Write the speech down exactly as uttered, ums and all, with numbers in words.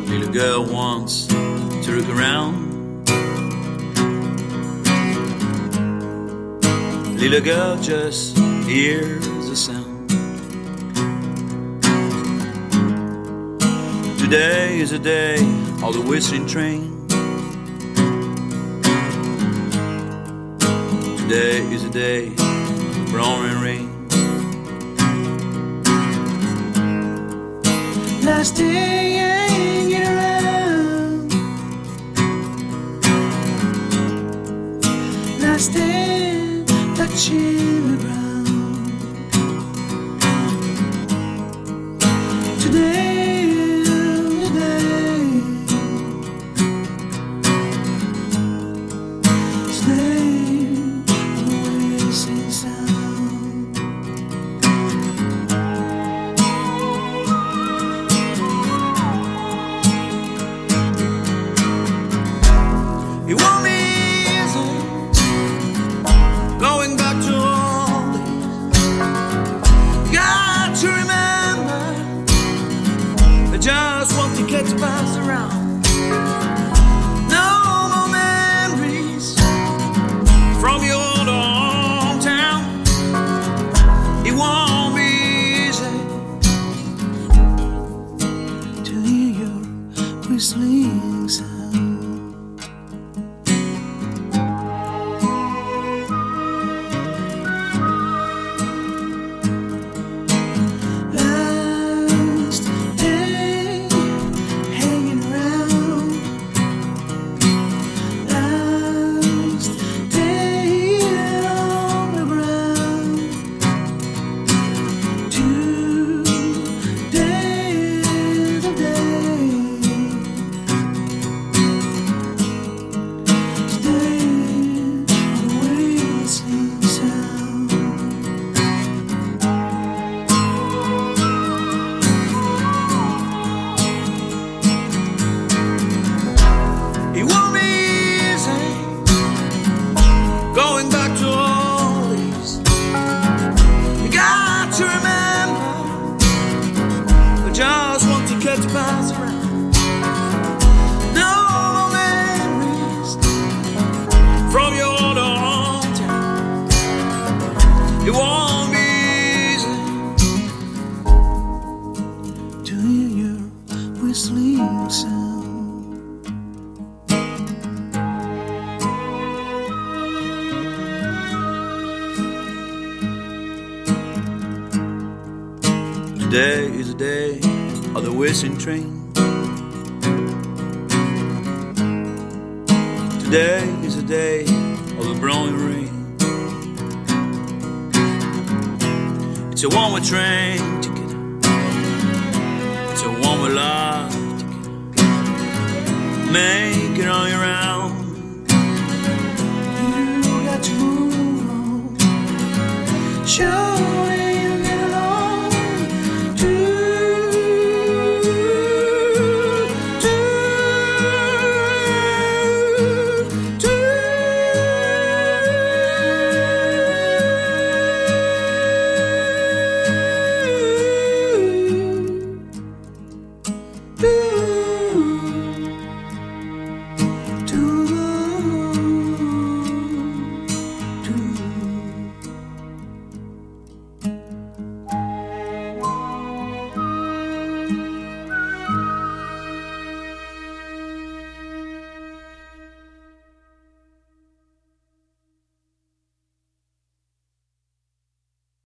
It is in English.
Little girl wants to look around. Little girl just hears the sound. Today is a day of the whistling train. Today is a day of roaring rain. Last day hanging around. Last day touching the ground. Today is the day. Today the whistling sound. You want me easy, going back to all days. You got to remember, I just want to get to pass around. No more memories from your old hometown. It won't be easy to hear your whistling sound. It won't be easy, going back to all these. You got to remember, I just want to get to pass around. No more memories from your old hometown. It won't be easy to hear your whistling sound. Today is a day of the whistling train. Today is a day of the blowing rain. It's a one-way train ticket. It's a one-way life ticket. Make it on your